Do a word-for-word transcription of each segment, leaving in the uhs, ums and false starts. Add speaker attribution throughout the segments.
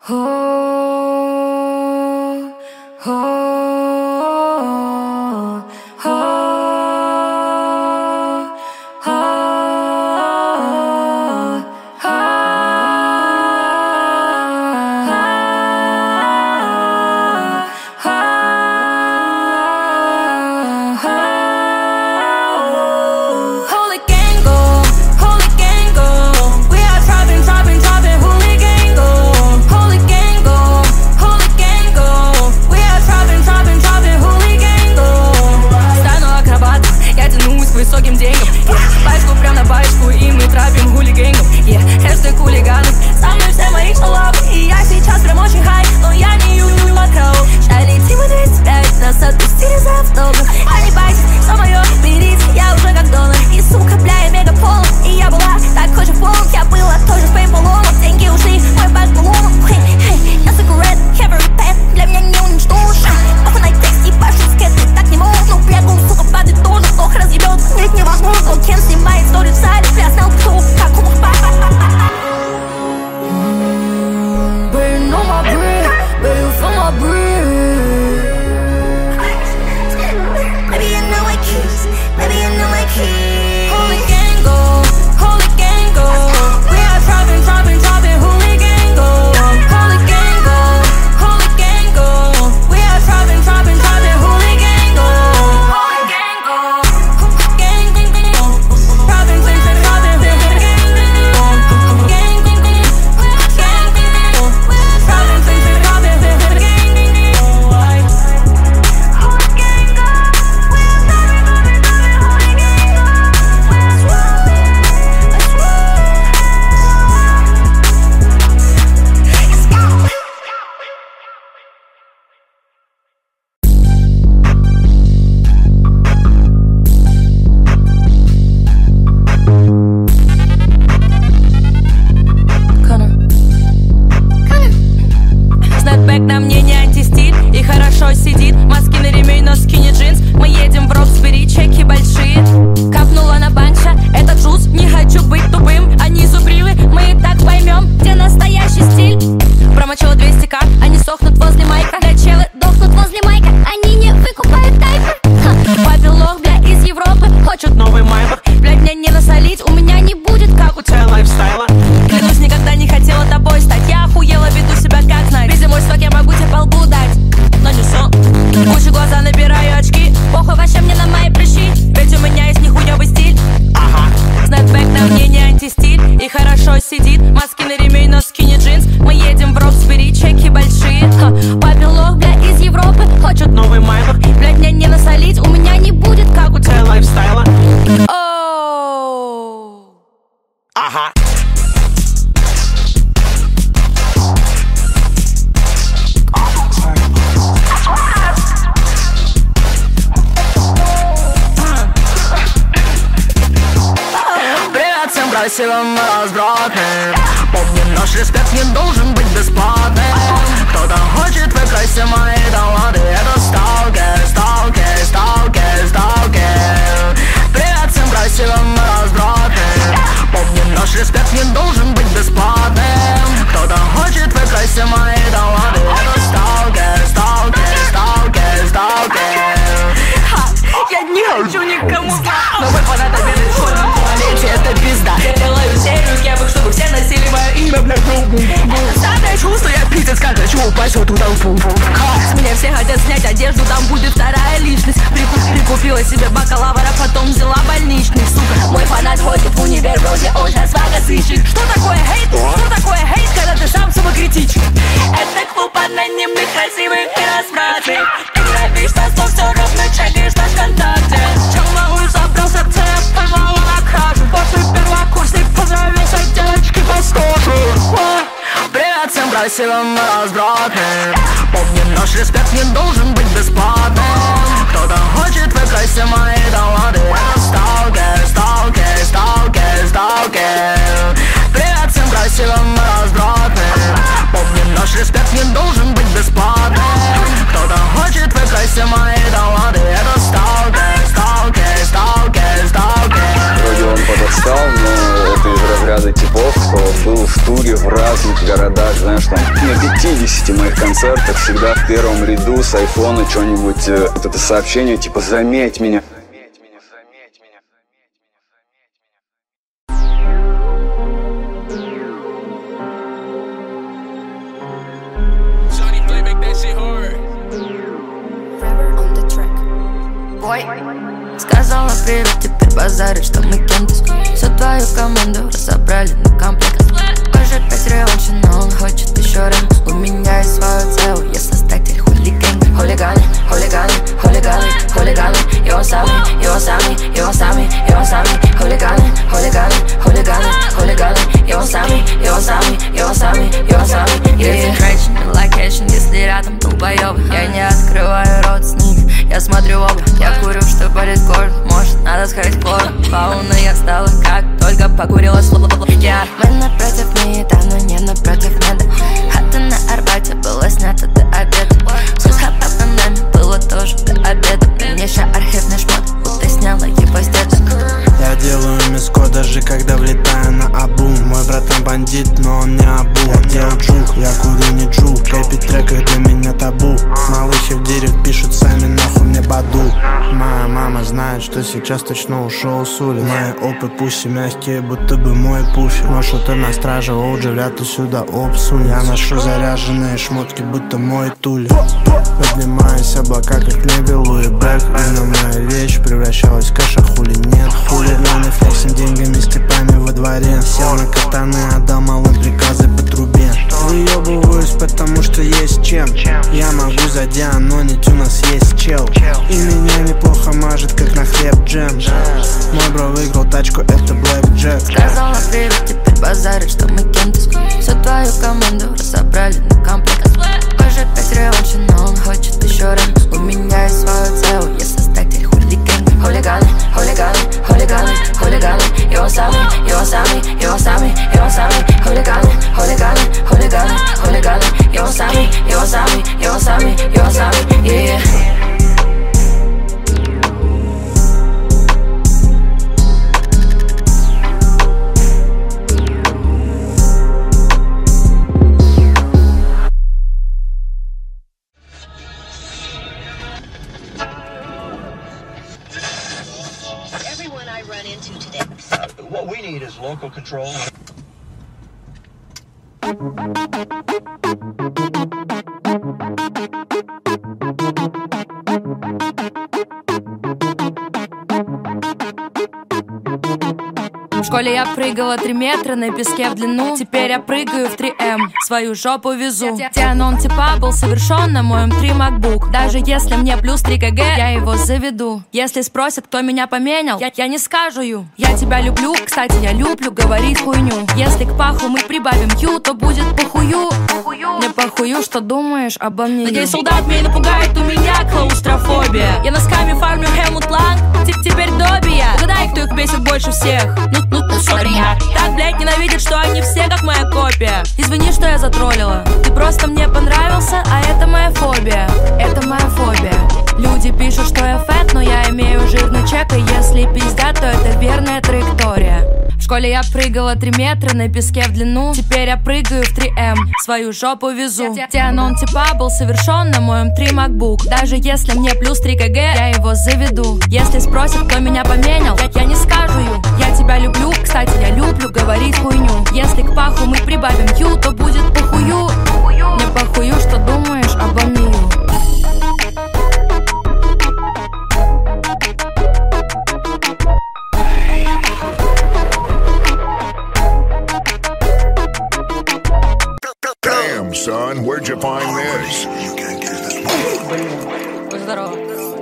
Speaker 1: Красивым развратным. Помни, наш респект не должен быть бесплатным. Кто-то хочет выкрасть все мои таланты. Это сталкер, сталкер, сталкер, сталкер. Привет всем красивым развратным. Помни, наш респект не должен быть бесплатным. Кто-то хочет выкрасть все мои таланты. Это сталкер, сталкер, сталкер, сталкер.
Speaker 2: Я не хочу никому знать.
Speaker 1: Но вы фанатами школьном туалете, это пизда.
Speaker 2: Я делаю серию кепок, чтобы все носили мое имя, блядь.
Speaker 1: Это самое чувство, я пиздец как хочу упасть в эту толпу.
Speaker 2: С меня все хотят снять одежду, там будет вторая личность. Прикуп, прикупила себе бакалавра, потом взяла больничный, сука. Мой фанат ходит в универ, вроде он сейчас свага сыщет. Что такое хейт? Что такое хейт, когда ты сам самокритичен? Это клуб анонимных, красивых и развратных. Ты грабишь нас, но все равно чекаешь наш ВКонтакте. Чем могу забрался в цепь, поймала на кражу. После первокурсник поздравился девочки по скоту.
Speaker 1: Привет всем красивым развратным. Помни, наш респект не должен быть бесплатным. Кто-то хочет выкрасть все мои таланты. Это сталкер, сталкер, сталкер, сталкер. Привет всем красивым развратным. Помни, наш респект не должен быть бесплатным. Кто-то хочет выкрасть все мои таланты. Это сталкер, сталкер, сталкер, сталкер.
Speaker 3: Вроде он подостал, но это из разряда типов, кто был в туре в разных городах, знаешь, знаешь, там на пятидесяти моих концертах всегда в первом ряду с айфона что-нибудь, э, вот это сообщение типа «Заметь меня».
Speaker 2: Сказала привет, теперь базарит, что мы кем-то. Всю твою команду разобрали на комплект. Позже пять реванши, но он хочет еще раз. У меня есть свое целое, я создатель хулиган. Хулиганы, хулиганы, хулиганы, хулиганы. Его сами, его сами, его сами, его сами. Хулиганы, хулиганы, хулиганы, хулиганы. Его сами, его сами, его сами, его сами. Если кричим, локейшн, если рядом долбоёбы. Я не открываю рот с ними, я смотрю в оба. Я курю, что болит горло, может надо сходить в порно. Фауна я стала, как только покурила слово. Я Мы напротив мита, но не напротив меда. Хата на Арбате было снято до обеда. Все с хапапанами было тоже до обеда. Принеся архивный шмот, будто сняла его с деда.
Speaker 4: Я делаю миско, даже когда влетаю на абу. Мой братан бандит, но он не абу. Я делаю джук, я курю не джук. Кэпи треках для меня табу. Малыши в дерев пишут сами, нахуй мне баду. Моя мама знает, что сейчас точно ушел с улиц. Мои опы пуси мягкие, будто бы мой пуфер. Но что-то на страже, оуджи, вряд ли сюда обсунь. Я ношу заряженные шмотки, будто мой тули. Поднимаюсь облака, как в небе Луи Бек. Вино моя вещь превращалась в кэш, а хули нет. Хули рано флексим деньгами с типами во дворе. Сел на катаны, отдал малым приказы по трубе. Выебываюсь, потому что есть чем. Я могу задианонить, у нас есть чел. И меня неплохо мажет, как на хлеб джем. Мой бро выиграл тачку, это Блэк Джек.
Speaker 2: Сказала привет, теперь базарит, что мы кем-то. Всю твою команду разобрали на комплект. Позже пять реванши, но он хочет еще раз. У меня есть свое целое, я создатель хулиган. Хулиганы, хулиганы, хулиганы, хулиганы. Его сами, его сами, его сами, его сами. Хулиганы, хулиганы, хулиганы, хулиганы. Его сами, его сами, его сами, его сами. Yeah.
Speaker 5: What we need is local control.
Speaker 2: В школе я прыгала три метра на песке в длину. Теперь я прыгаю в три эм, свою жопу везу. Тианон типа был совершен на моем три макбук. Даже если мне плюс три килограмма, я его заведу. Если спросят, кто меня поменял, я, я не скажу ю. Я тебя люблю, кстати, я люблю говорить хуйню. Если к паху мы прибавим ю, то будет похую. Не похую, что думаешь обо мне. Надеюсь, солдат меня напугает, у меня клаустрофобия. Я носками фармлю Хелмут Ланг, теперь Добби я. Угадай, кто их бесит больше всех. Ну, ну, ну, сори, я. Так, блять, ненавидят, что они все как моя копия. Извини, что я затроллила. Ты просто мне понравился, а это моя фобия. Это моя фобия. Люди пишут, что я фэт, но я имею жирный чек. И если пиздят, то это верная траектория. В школе я прыгала три метра на песке в длину. Теперь я прыгаю в три эм, свою жопу везу. Тианон типа был совершен на моем три макбук. Даже если мне плюс три килограмма, я его заведу. Если спросят, кто меня поменял, я, я не скажу ю. Я тебя люблю, кстати, я люблю говорить хуйню. Если к паху мы прибавим ю, то будет похую. Не похую, что думаешь обо мне ю.
Speaker 6: Damn, son, where'd you find this?
Speaker 2: Здорово.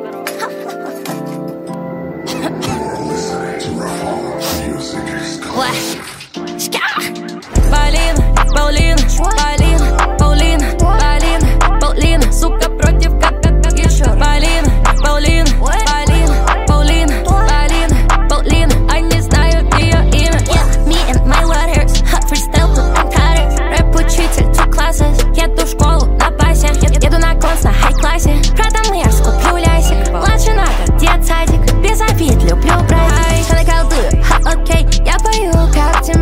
Speaker 2: Полина, Паулина, Полина, Паулина, Полина, Паулина, сука против как как как еще. Полина, Паулина, Полина, Паулина, Полина, Паулина, они знают ее имя.
Speaker 7: Yeah, me and my letters, hot freestyle тут на каре. Рэп-учитель, two classes, еду в школу на басе. Еду на конс на хай-классе, продам я скуплю лясик. Младше на год, детсадик, без обид, люблю брать. Я наколдую, ха, окей, я пою, как темно.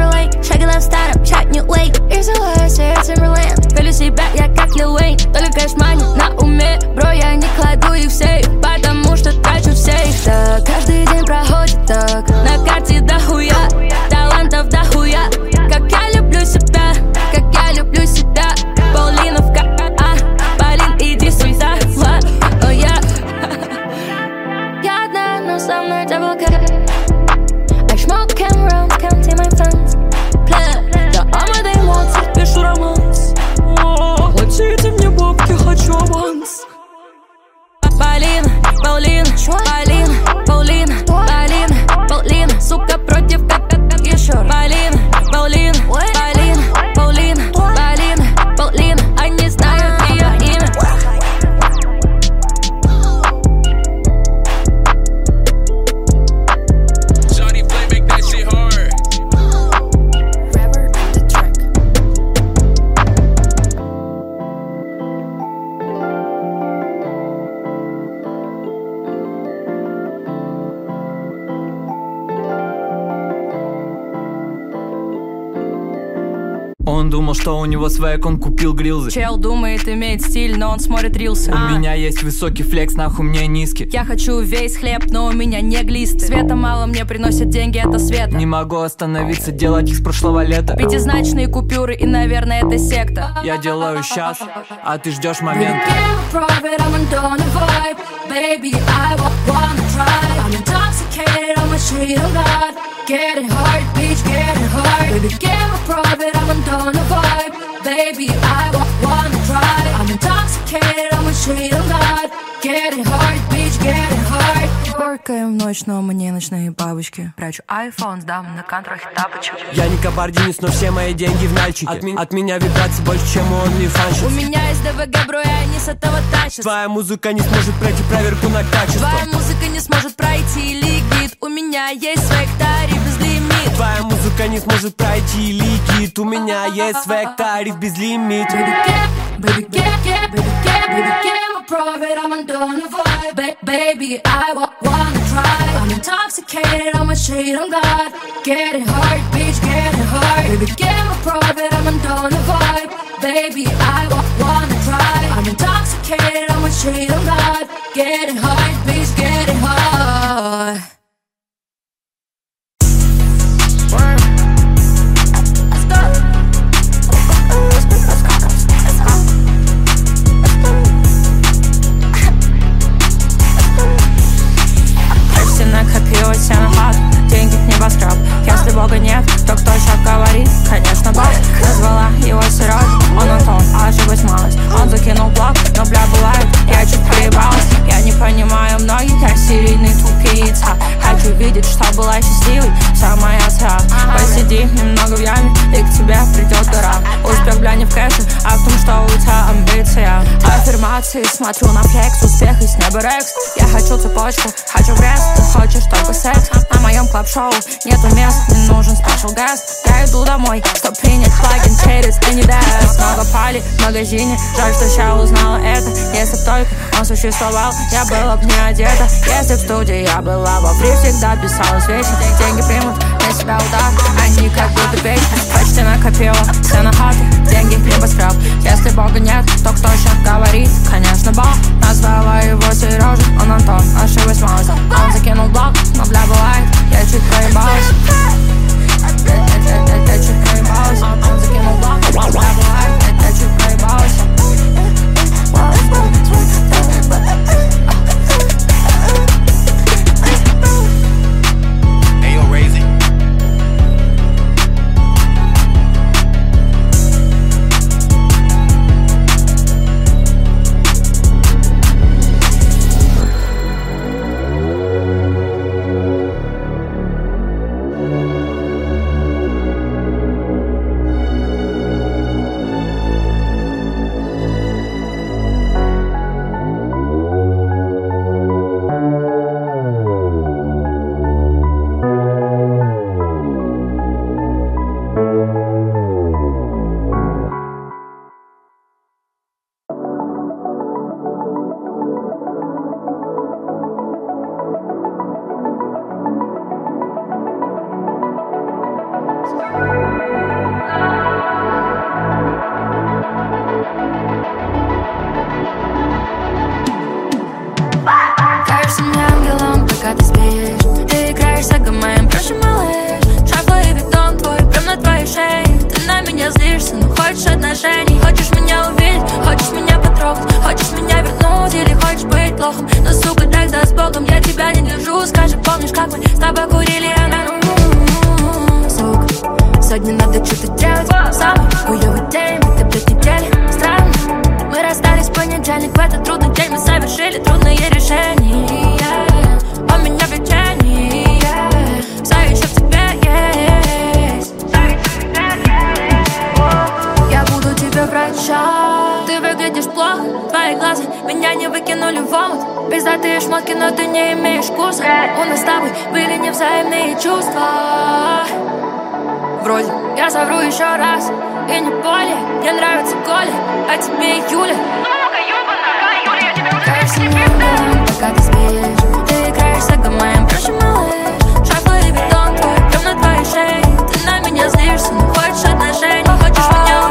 Speaker 8: Он думал, что у него свек, он купил грилзы.
Speaker 2: Чел думает, имеет стиль, но он смотрит рилсы.
Speaker 8: У
Speaker 2: а.
Speaker 8: меня есть высокий флекс, нахуй мне низкий.
Speaker 2: Я хочу весь хлеб, но у меня не глисты. Света мало, мне приносит деньги, это свет.
Speaker 8: Не могу остановиться, делать их с прошлого лета.
Speaker 2: Пятизначные купюры и, наверное, это секта.
Speaker 8: Я делаю сейчас, а ты ждешь момента.
Speaker 1: Baby, I wanna try. I'm intoxicated on my street, oh God. Getting hard, bitch, getting hard. Baby, give a profit, I'm on the vibe. Baby, I wanna try. I'm intoxicated on my street, oh God. Getting hard, bitch, getting hard. Поркаем в ночь, но мне ночные бабочки. Прячу айфон, сдам на контрахе тапочек.
Speaker 9: Я не кабардинец, но все мои деньги в нальчике. От, ми- от меня вибрации больше, чем у OnlyFans.
Speaker 2: У меня есть ДВГ, бро, я не с этого тащится.
Speaker 9: Твоя музыка не сможет пройти проверку на качество.
Speaker 2: Твоя музыка не сможет пройти лигит. У меня есть свек, тариф без лимит.
Speaker 9: Твоя музыка не сможет пройти лигит. У меня есть свек, тариф без лимит.
Speaker 1: Baby, get, baby, get, get, baby, get, baby, get my profit, I'm on the vibe. Ba- baby, I wa- wanna try. I'm intoxicated on my shade, on God. Getting hard, bitch, getting hard. Baby, get my profit, I'm on the vibe. Baby, I wa- wanna try. I'm intoxicated on my shade, on God. Getting hard, bitch, getting hard.
Speaker 2: Накопилось на хат, деньги в небоскреб. Если Бога нет, то кто еще говорит? Конечно, Бог. Назвала его Сереж, он Антон, а ошиблась малость. Он закинул блок, но бля бывает, я чуть проебалась. Я не понимаю многих, я серийный тупица. Хочу видеть, что была счастливой вся моя сра. Посиди немного в яме, и к тебе придет гора. Успех, бля, не в кэше, а в том, что у тебя амбиция. Аффирмации, смотрю на флекс, успех и с неба рекс. Я хочу цепочку, хочу брест. Ты хочешь только секс? На моем клаб-шоу нету мест, не нужен спешл гест. Я иду домой, чтоб принять плагин через Anydesk. Много пали в магазине, жаль, что ща узнала это. Если б только он существовал, я была б не одета. Если в студии я была во фри, всегда писалась вечно. Деньги примут на себя удар, они как будто песни. Почти накопила все на хаты, деньги в небоскреб. Если Бога нет, то кто еще говорит? Конечно, Бог. Назвала его Сережа, он Антон, ошиблась малость. Он закинул блок, но бля бывает, я чуть проебалась. Я чуть проебалась. Он закинул блок, бля бывает, я чуть проебалась. Кажешься мне ангелом, пока ты спишь. Ты играешься гамаем, проще малыш. Шаг Луи Виттон твой, прям на твоей шее. Ты на меня злишься, но хочешь отношений. Хочешь меня увидеть, хочешь меня потрогать. Хочешь меня вернуть или хочешь быть плохом. Но, сука, тогда с Богом я тебя не держу. Скажи, помнишь, как мы с тобой курили? Сука, сегодня надо что-то делать. Самый хуёвый день, ты, блядь, недели. Странно, мы расстались в понедельник. В этот трудный день мы совершили трудные решения. У меня в лечении, все еще в тебе есть. Я буду тебе врачом. Ты выглядишь плохо, твои глаза меня не выкинули в омут. Пиздатые шмотки, но ты не имеешь вкуса. У нас с тобой были невзаимные чувства. Вроде я совру еще раз, и не более. Мне нравится Коля, а тебе и Юля. Кажешься мне ангелом, пока ты спишь. Ты играешься гамаем, проще малыш. Шаг Луи Виттон твой, прям на твоей шее. Ты на меня злишься, но хочешь отношений. Хочешь меня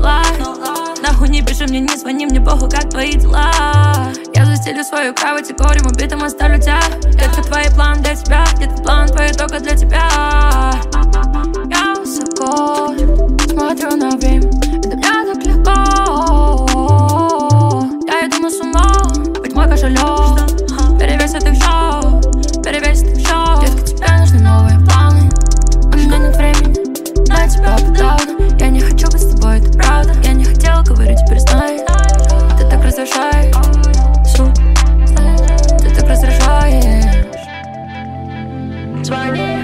Speaker 2: life. Нахуй не пиши мне, не звони мне, похуй, как твои дела. Я застелю свою кровать и горем убитым оставлю тебя. Детка, твой план для тебя, детка, план твой только для тебя. Я высоко смотрю на время, это мне так легко. Я иду на сумо, ведь мой кошелек перевесит их все, перевесит их все. Детка, тебе нужны новые планы, у меня нет времени на тебя подавно. Я не хочу быть с тобой, это правда. Я не хотела говорить, теперь знай. Ты так раздражаешь, суп, ты так раздражаешь. Звони.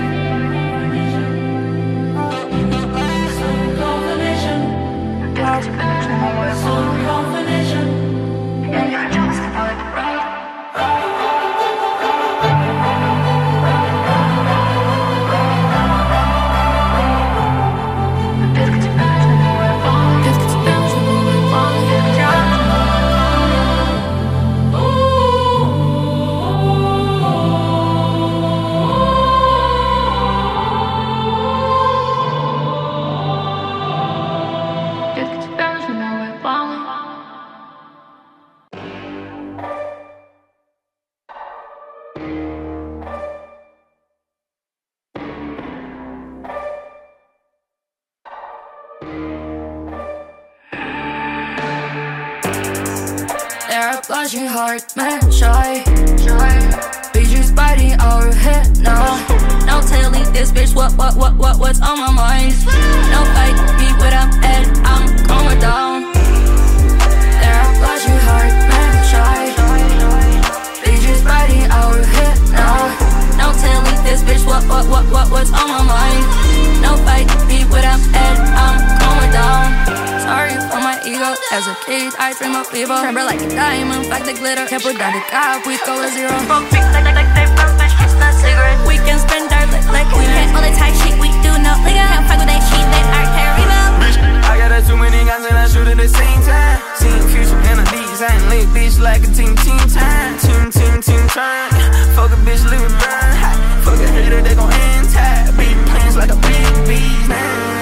Speaker 2: Blushing heart, man, shy. Bitches biting our head now. No telling this bitch what, what, what, what, what's on my mind. No fight, be what I'm at, I'm going down. They're blushing heart, man, shy. Bitches biting our head now. No telling this bitch what, what, what, what, what's on my mind. No fight, be what I'm at, I'm going down. Sorry for my ego, as a kid I dream of evil. Tremble like a diamond, like the glitter. Can't put down the cap, we go to zero. Smoke big like, like, like they first bitch, it's not cigarette. We can spend our life like we had all the type shit we do no nigga. Can't fuck with that shit, that art carry no. Bitch, I got a too many guns and I shoot at the same time. Seeing future in a design, lit bitch like a team, team time. Team, team, team time. Fuck a bitch, leave it burn hot. Fuck a hater, they gon' end tight. Beating plans like a big beast, man.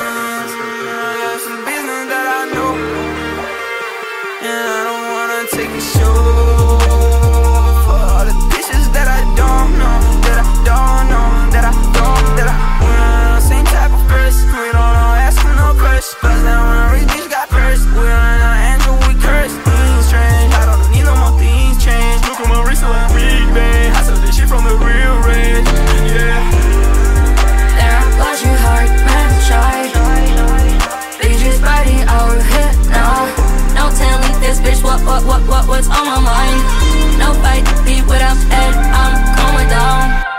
Speaker 2: Take a show for all the bitches that I don't know, that I don't know, that I don't, that I want. Same type of person, we don't know, asking no questions. Buzz down when a rich bitch got cursed. We on our angel, we cursed. Things strange, I don't need no more things change. Look at my wrist like Big Bang. I saw this shit from the real range, yeah. They're blushing heart, man, shy. Bitches biting our head now. No telling this bitch what, what, what, what, what's on my mind. No fight, be what I'm at, I'm going down.